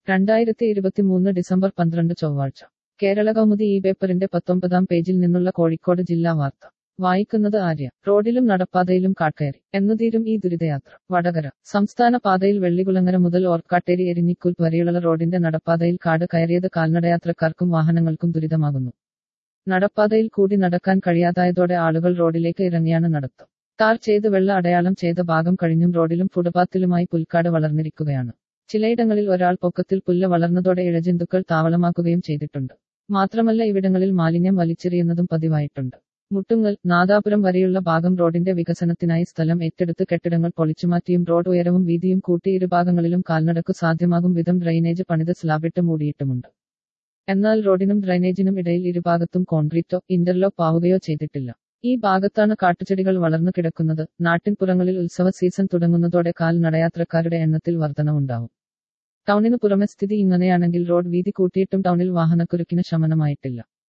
2023 December 12 ചൊവ്വാഴ്ച കേരളകൗമുദി ഈ പേപ്പറിന്റെ 19-ാം പേജിൽ നിന്നുള്ള കോഴിക്കോട് ജില്ലാ വാർത്ത വായിക്കുന്നത് ആര്യ. റോഡിലും നടപ്പാതയിലും കാട്കയറി എന്നുതീരും ഈ ദുരിതയാത്ര. വടകര. സംസ്ഥാന പാതയിൽ വെള്ളികുളങ്ങര മുതൽ ഓർക്കാട്ടേരി എരിഞ്ഞിക്കുൽ വരെയുള്ള റോഡിന്റെ നടപ്പാതയിൽ കാട് കയറിയത് കാൽനടയാത്രക്കാർക്കും വാഹനങ്ങൾക്കും ദുരിതമാകുന്നു. നടപ്പാതയിൽ കൂടി നടക്കാൻ കഴിയാതായതോടെ ആളുകൾ റോഡിലേക്ക് ഇറങ്ങിയാണ് നടത്തം. ടാർ ചെയ്ത് വെള്ള അടയാളം ചെയ്ത ഭാഗം കഴിഞ്ഞും റോഡിലും ഫുട്പാത്തിലുമായി പുൽക്കാട് വളർന്നിരിക്കുകയാണ്. ചിലയിടങ്ങളിൽ ഒരാൾ പൊക്കത്തിൽ പുല്ല് വളർന്നതോടെ ഇഴജന്തുക്കൾ താവളമാക്കുകയും ചെയ്തിട്ടുണ്ട്. മാത്രമല്ല ഇവിടങ്ങളിൽ മാലിന്യം വലിച്ചെറിയുന്നതും പതിവായിട്ടുണ്ട്. മുട്ടുങ്ങൽ, നാദാപുരം വരെയുള്ള ഭാഗം റോഡിന്റെ വികസനത്തിനായി സ്ഥലം ഏറ്റെടുത്ത് കെട്ടിടങ്ങൾ പൊളിച്ചുമാറ്റിയും റോഡ് ഉയരവും വീതിയും കൂട്ടി ഇരുഭാഗങ്ങളിലും കാൽനടക്കു സാധ്യമാകും വിധം ഡ്രൈനേജ് പണിത് സ്ലാബിട്ട് മൂടിയിട്ടുമുണ്ട്. എന്നാൽ റോഡിനും ഡ്രൈനേജിനും ഇടയിൽ ഇരുഭാഗത്തും കോൺക്രീറ്റോ ഇന്റർലോക്ക് ആവുകയോ ചെയ്തിട്ടില്ല. ഈ ഭാഗത്താണ് കാട്ടുചെടികൾ വളർന്നു കിടക്കുന്നത്. നാട്ടിൻപുറങ്ങളിൽ ഉത്സവ സീസൺ തുടങ്ങുന്നതോടെ കാൽനടയാത്രക്കാരുടെ എണ്ണത്തിൽ വർധനവുണ്ടാവും. ടൗണിനു പുറമെ സ്ഥിതി ഇങ്ങനെയാണെങ്കിൽ റോഡ് വീതി കൂട്ടിയിട്ടും ടൗണിൽ വാഹനക്കുരുക്കിന് ശമനമായിട്ടില്ല.